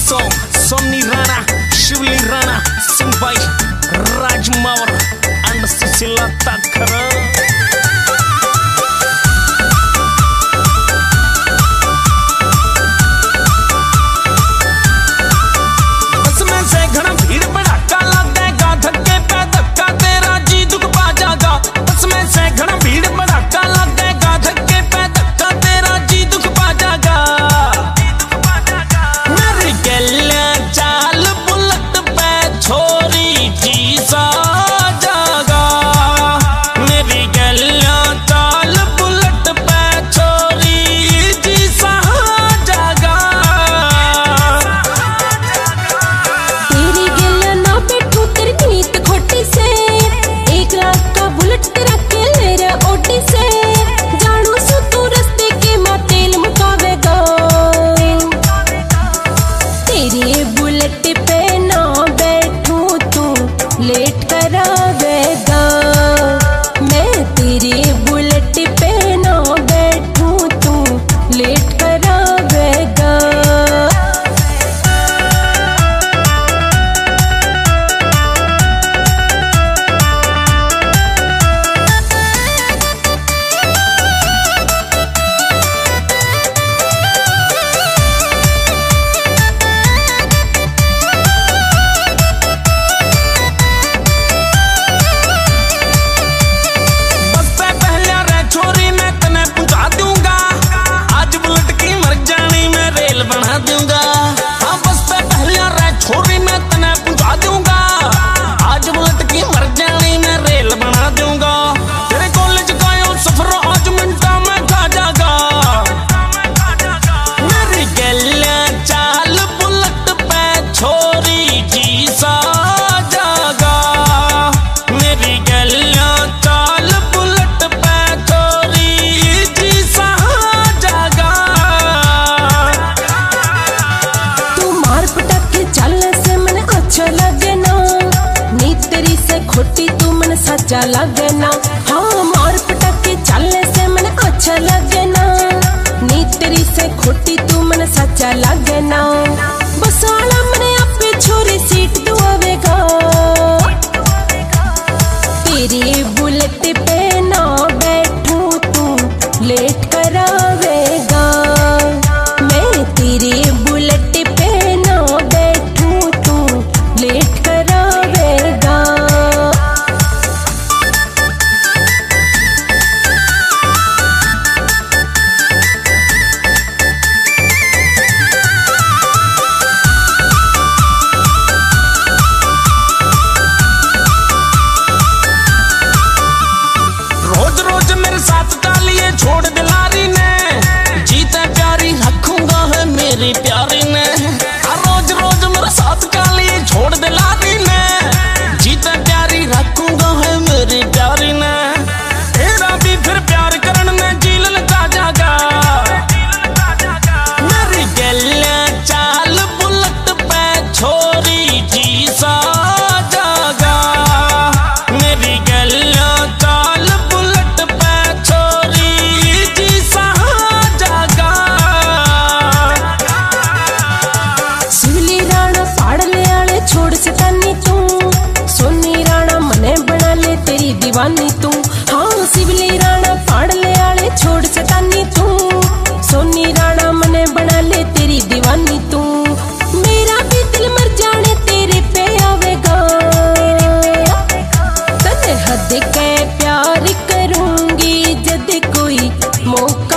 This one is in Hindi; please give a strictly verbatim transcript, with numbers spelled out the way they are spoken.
सॉन्ग सोनी राणा, शिवली राणा, सिंह भाई, राज मावर एंड सुशीला ठाकर। लेट करावेगा मैं तेरे बुलेट पे ना बैठूं, तू लेट करावेगा। खोटी तू मन सच्चा लगे ना, हाँ मार पटाके चलने से मन अच्छा लगे ना। नी तेरी से खोटी तू मन सच्चा लगे ना। बस आला मने आपे छोरी सीट दुआवेगा तेरी बुलेट पे ना बैठूं, तू लेट करावेगा मैं तेरी बुलेट पे ना बैठूं, तू लेट करावेगा। छोड़ दिलारी ने जीते प्यारी रखूंगा है मेरी प्यारी ने, रोज रोज मेरे साथ काली छोड़ दिलारी ने जीते प्यारी रखूंगा है मेरी प्यारी ने। तेरा भी फिर प्यार करने में जी लगा जागा मेरी गले चाल बुलेट पे छोरी जी सा जागा मेरी गले चाल बुलेट पे छोरी छोड़ सतानी तू सोनी राणा मने बना ले तेरी दीवानी तू, हाँ शिवली राणा फाड़ ले आले छोड़ सतानी तू सोनी राणा मने बना ले तेरी दीवानी तू। मेरा भी दिल मर जाने तेरे पे आवेगा तने हद के प्यार करूंगी जद कोई मौका